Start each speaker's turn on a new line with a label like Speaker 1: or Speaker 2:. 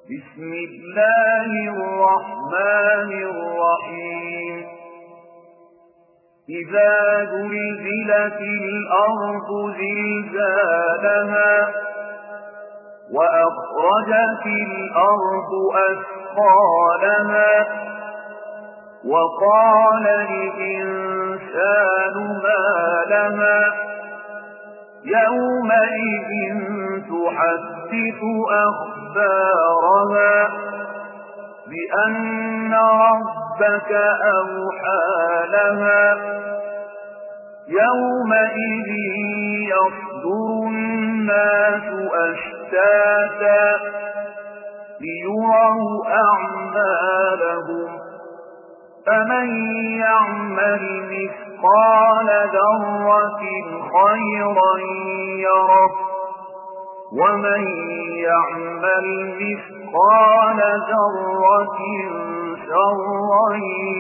Speaker 1: بسم الله الرحمن الرحيم إذا زلزلت الأرض زلزالها وأخرجت الأرض أثقالها وقال الإنسان ما لها يومئذ تحدث أخبارها بأن ربك أوحى لها يومئذ يصدر الناس أشتاتا ليروا أعمالهم فمن يعمل مثقال ذرة خيرا يره ومن يعمل مثقال ذرة شرا